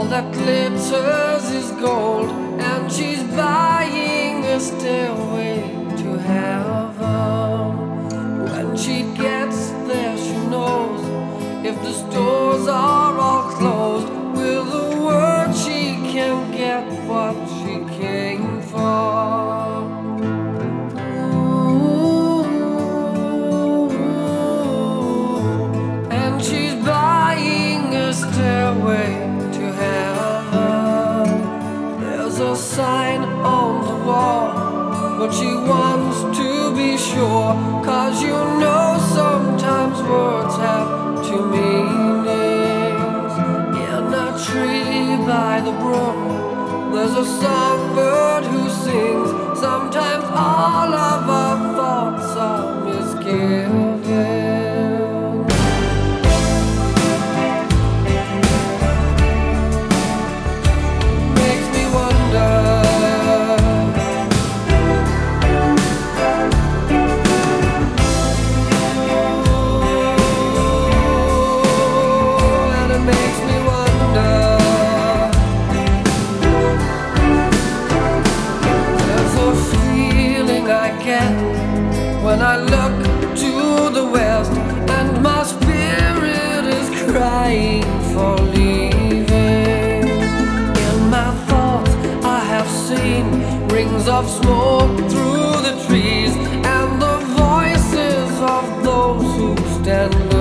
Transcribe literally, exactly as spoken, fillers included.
All that glitters is gold, and she's buying a stairway to heaven. When she gets there, she knows if the stores are all closed, with a word she can get what she came for. And she's buying a stairway to heaven. There's a sign on the wall, but she wants to be sure, 'cause you know sometimes words have two meanings. In a tree by the brook, there's a songbird who sings. Sometimes all of our thoughts are misgiven. When I look to the west, and my spirit is crying for leaving. In my thoughts I have seen rings of smoke through the trees, and the voices of those who stand